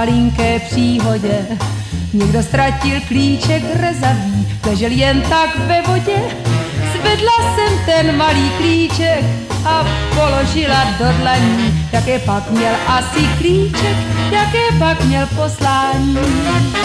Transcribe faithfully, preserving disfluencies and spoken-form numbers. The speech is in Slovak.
malinké příhodě. Někdo ztratil klíček rezavý, ležel jen tak ve vodě. Zvedla jsem ten malý klíček a položila do dlaní. Jaké pak měl asi klíček, jaké pak měl poslání.